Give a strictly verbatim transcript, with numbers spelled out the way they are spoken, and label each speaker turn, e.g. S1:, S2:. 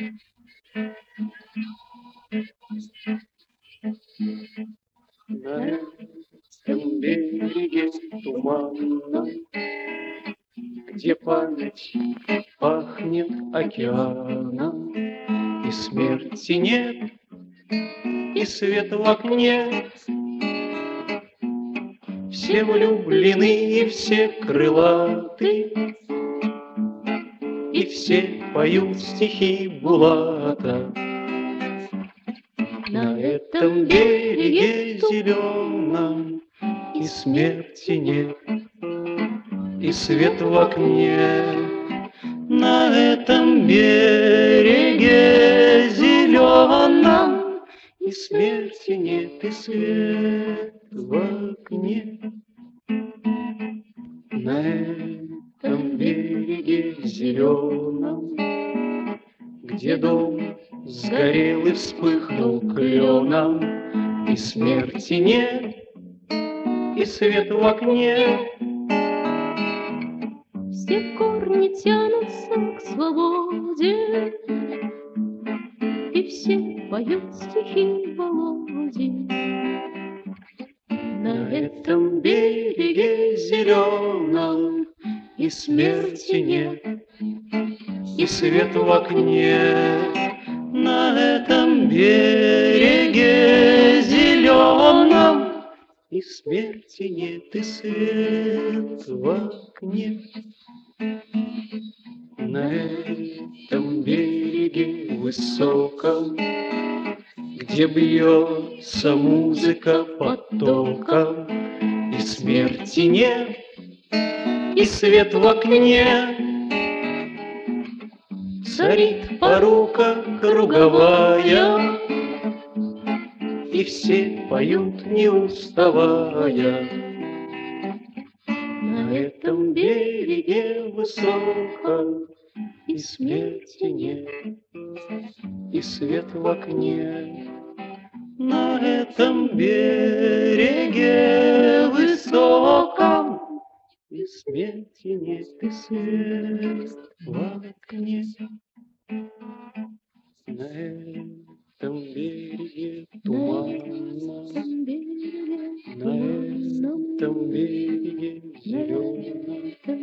S1: На этом береге туманном, где память пахнет океаном, и смерти нет, и свет в окне. Все влюблены, и все крылаты, и все поют стихи Булата. На этом береге зеленом и смерти нет, и свет в окне. На этом береге зеленом и смерти нет, и свет в окне. На этом береге зеленом, где дом сгорел и вспыхнул кленом, и смерти нет, и свет в окне.
S2: Все корни тянутся к свободе, и все поют стихи Володи.
S1: На этом береге зеленом и смерти нет, и свет в окне. На этом береге зеленом и смерти нет, и свет в окне. На этом береге высоком, где бьется музыка потоком, и смерти нет, и свет в окне. Царит порука круговая, и все поют, не уставая. На этом береге высоком и смерти нет, и свет в окне. На этом береге высоком и смерти нет, и свет в окне. На этом береге туманном, на этом береге зеленом,